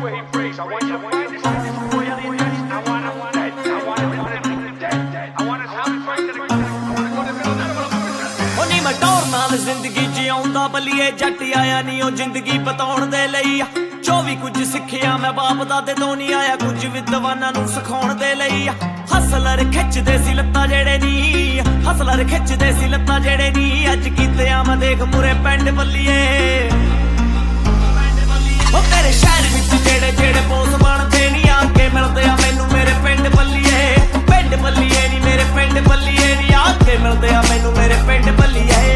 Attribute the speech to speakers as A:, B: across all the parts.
A: where he prays. I want you to find this royal interest. I want him dead. I want him dead. I want his house right to the
B: ਨੀ ਮੈਂ ਟੌਰ ਨਾਲ ਜ਼ਿੰਦਗੀ ਜਿਉਂਦਾ ਬਲੀਏ ਜੱਟ ਆਇਆ ਨਹੀਂ ਉਹ ਜ਼ਿੰਦਗੀ ਬਤਾਉਣ ਦੇ ਲਈ 24 ਕੁਝ ਸਿੱਖਿਆ ਮੈਂ ਬਾਪ ਦਾਦੇ ਤੋਂ ਨਹੀਂ ਆਇਆ ਕੁਝ ਵਿਦਵਾਨਾਂ ਨੂੰ ਸਿਖਾਉਣ ਦੇ ਲਈ ਹਸਲਰ ਖਿੱਚਦੇ ਸੀ ਲੱਤਾਂ ਜਿਹੜੇ ਨੀ ਹਸਲਰ ਖਿੱਚਦੇ ਸੀ ਲੱਤਾਂ ਜਿਹੜੇ ਨੀ ਅੱਜ ਕੀਤੇ ਆ ਮੈਂ ਦੇਖ ਮੁਰੇ ਪਿੰਡ ਬੱਲੀਏ ਉਹ ਤੇਰੇ ਸ਼ਹਿਰ ਵਿੱਚ ਜਿਹੜੇ ਬੋਸ ਬਣਦੇ ਨੀ ਆ ਕੇ ਮਿਲਦੇ ਆ ਮੈਨੂੰ ਮੇਰੇ ਪਿੰਡ ਬੱਲੀਏ ਨੀ ਮੇਰੇ ਪਿੰਡ ਬੱਲੀਏ ਨੀ ਆ ਕੇ ਮਿਲਦੇ ਆ ਮੈਨੂੰ ਮੇਰੇ ਪਿੰਡ ਬੱਲੀਏ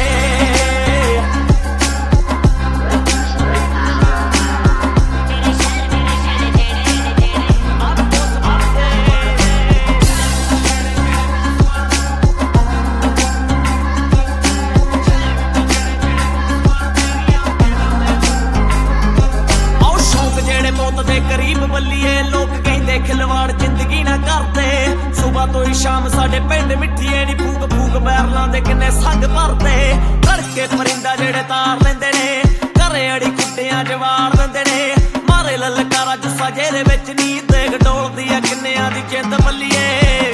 B: ਕਰੀਬ ਬੱਲੀਏ ਲੋਕ ਕਹਿੰਦੇ ਖਿਲਵਾੜ ਜ਼ਿੰਦਗੀ ਨਾ ਕਰਦੇ ਸੁਬਾ ਤੋਂ ਹੀ ਸ਼ਾਮ ਸਾਡੇ ਪਿੰਡ ਮਿੱਠੀਏ ਨੀ ਫੂਕ ਫੂਕ ਬੈਰਲਾਂ ਦੇ ਕਿੰਨੇ ਸੰਗ ਭਰਦੇ ਧੜਕੇ ਪਰਿੰਦਾ ਜਿਹੜੇ ਤਾਰ ਲੈਂਦੇ ਨੇ ਘਰੇ ਅੜੀ ਕੁੱਟਿਆਂ ਜਵਾੜ ਦਿੰਦੇ ਨੇ ਮਾਰੇ ਲਲਕਾਰਾ ਜੁੱਸਾ ਜਿਹਦੇ ਵਿੱਚ ਨੀ ਦੇਖ ਡੋਲਦੀ ਆ ਕਿੰਨਿਆਂ ਦੀ ਜਿੰਦ ਬੱਲੀਏ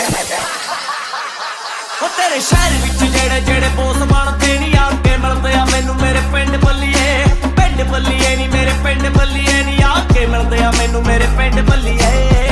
B: ਉਹ ਤੇਰੇ ਸ਼ਹਿਰ ਵਿੱਚ ਜਿਹੜੇ ਬੋਸ ਬਣਦੇ ਨੀ ਆ ਕੇ ਮਿਲਦੇ ਆ ਮੈਨੂੰ ਮੇਰੇ ਪਿੰਡ ਬੱਲੀਏ ਨੀ ਮੇਰੇ ਪਿੰਡ ਬੱਲੀਏ ਨੀ ਆ ਕੇ ਮਿਲਦੇ ਆ ਮੈਨੂੰ ਮੇਰੇ ਪਿੰਡ ਬੱਲੀਏ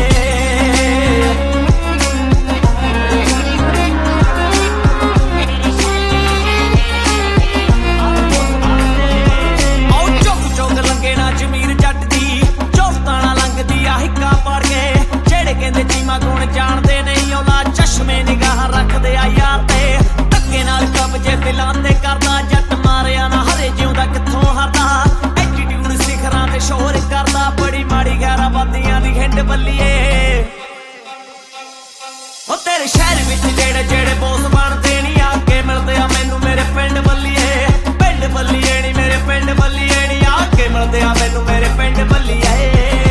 B: ਆਓ ਚੁੱਕ ਲੰਗੇ ਨਾ ਜ਼ਮੀਰ ਜੱਟ ਦੀ ਚੌਤਾਂ ਨਾਲ ਲੰਘਦੀ ਆ ਹਿੱਕਾ ਪਾੜ ਕੇ ਜਿਹੜੇ ਕਹਿੰਦੇ ਚੀਮਾ ਗੁਣ ਜਾਣਦੇ ਨਹੀਂ ਉਹਦਾ ਚਸ਼ਮੇ ਨਿਗਾਹ ਰੱਖਦੇ ਆ ਯਾਰ ਤੇ ਧੱਕੇ ਨਾਲ ਕਬਜੇ ਦਿਲਾਂ ਤੇ ਕਰਦਾ ਜੱਟ ਮਾਰਿਆ ਨਾ ਹਰੇ ਜਿਉਂਦਾ ਕਿੱਥੋਂ ਹਰਦਾ ਐਟੀਟਿਊਡ ਸਿਖਰਾਂ ਤੇ ਸ਼ੋਰ ਕਰਦਾ ਬੜੀ ਮਾੜੀ ਗੈਰਾਬਾਦੀਆਂ ਦੀ ਹਿੰਡ ਬੱਲੀਏ ਉਹ ਤੇਰੇ ਸ਼ਹਿਰ ਵਿੱਚ ਜਿਹੜੇ ਬੋਸ ਬਣਦੇ ਨੀ ਆ ਕੇ ਮਿਲਦੇ ਆ ਮੈਨੂੰ ਮੇਰੇ ਪਿੰਡ ਬੱਲੀਏ ਨੀ ਮੇਰੇ ਪਿੰਡ ਬੱਲੀਏ ਨੀ ਆ ਕੇ ਮਿਲਦੇ ਆ ਮੈਨੂੰ ਮੇਰੇ ਪਿੰਡ ਬੱਲੀਏ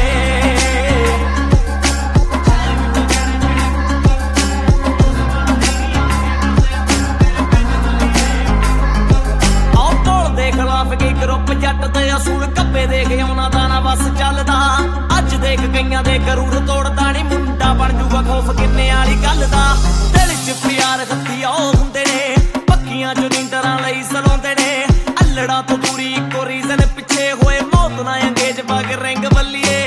B: ਗਰੁੱਪ ਜੱਟ ਦੇ ਅਸੂਲ ਕੱਪੇ ਦੇਖ ਉਹਨਾਂ ਦਾ ਨਾ ਬਸ ਚੱਲਦਾ ਅੱਜ ਦੇਖ ਗਈਆਂ ਦੇ ਗਰੂਰ ਤੋੜਦਾ ਨੀ ਮੁੰਡਾ ਬਣ ਜੂਗਾ ਖੌਫ ਕਿੰਨੇ ਵਾਲੀ ਗੱਲ ਦਾ ਦਿਲ 'ਚ ਪਿਆਰ ਹੱਥੀ ਉਹ ਹੁੰਦੇ ਨੇ ਪੱਕੀਆਂ ਚੋਂ ਨਿੰਦਰਾਂ ਲਈ ਸਲਾਉਂਦੇ ਨੇ ਅਲੜਾ ਤੋਂ ਦੂਰੀ ਇੱਕੋ ਰੀਜ਼ਨ ਪਿੱਛੇ ਹੋਏ ਮੌਤ ਨਾ ਅੰਗੇਜ ਬਾਗ ਰਿੰਗ ਬੱਲੀਏ